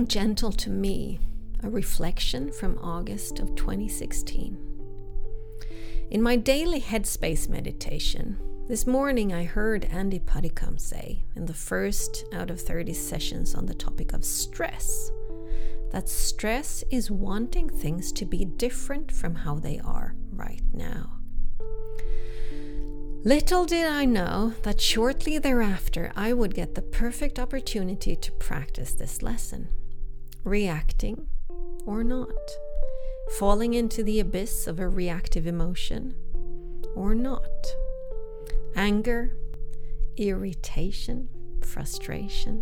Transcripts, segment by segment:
gentle to me, a reflection from August of 2016. In my daily headspace meditation, this morning I heard Andy Puddicombe say, in the first out of 30 sessions on the topic of stress, that stress is wanting things to be different from how they are right now. Little did I know that shortly thereafter I would get the perfect opportunity to practice this lesson. Reacting or not. Falling into the abyss of a reactive emotion or not. Anger, irritation, frustration.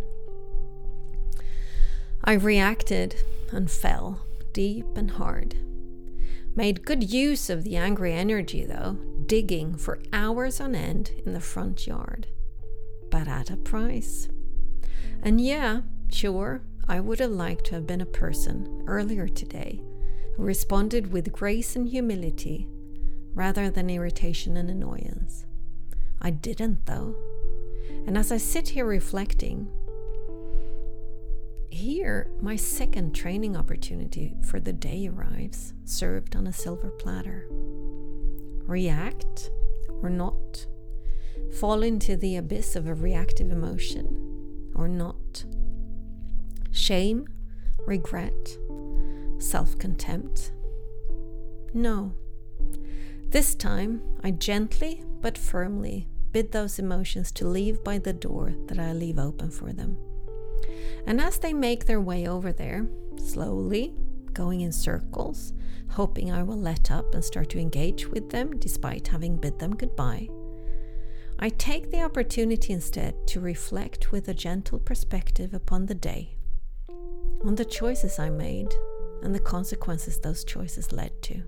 I reacted and fell deep and hard. Made good use of the angry energy though, digging for hours on end in the front yard. But at a price. And yeah, sure, I would have liked to have been a person earlier today who responded with grace and humility rather than irritation and annoyance. I didn't though. And as I sit here reflecting, here my second training opportunity for the day arrives, served on a silver platter. React or not. Fall into the abyss of a reactive emotion or not. Shame, regret, self-contempt. No. This time I gently but firmly bid those emotions to leave by the door that I leave open for them. And as they make their way over there, slowly, going in circles, hoping I will let up and start to engage with them despite having bid them goodbye, I take the opportunity instead to reflect with a gentle perspective upon the day, on the choices I made and the consequences those choices led to.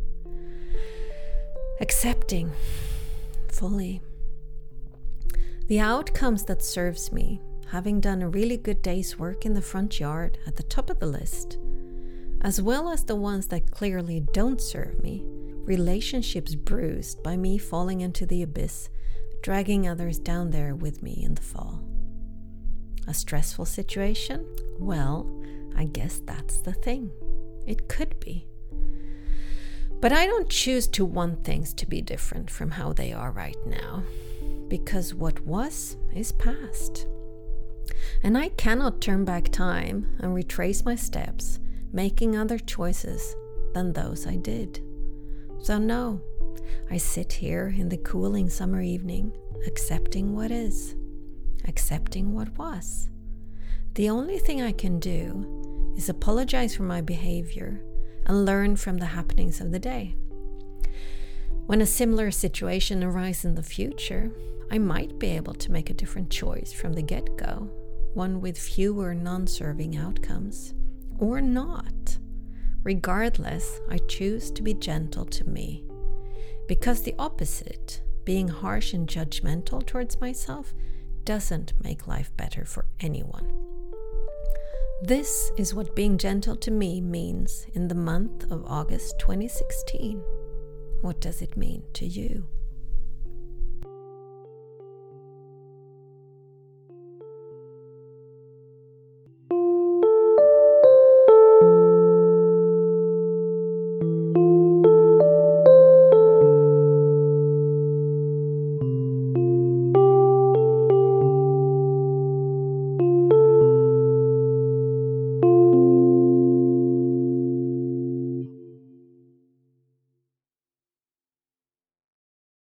Accepting fully the outcomes that serves me, having done a really good day's work in the front yard at the top of the list, as well as the ones that clearly don't serve me, relationships bruised by me falling into the abyss, dragging others down there with me in the fall. A stressful situation? Well, I guess that's the thing. It could be. But I don't choose to want things to be different from how they are right now, because what was is past. And I cannot turn back time and retrace my steps, making other choices than those I did. So no, I sit here in the cooling summer evening, accepting what is, accepting what was. The only thing I can do is apologize for my behavior and learn from the happenings of the day. When a similar situation arises in the future, I might be able to make a different choice from the get-go, one with fewer non-serving outcomes, or not. Regardless, I choose to be gentle to me, because the opposite, being harsh and judgmental towards myself, doesn't make life better for anyone. This is what being gentle to me means in the month of August 2016. What does it mean to you?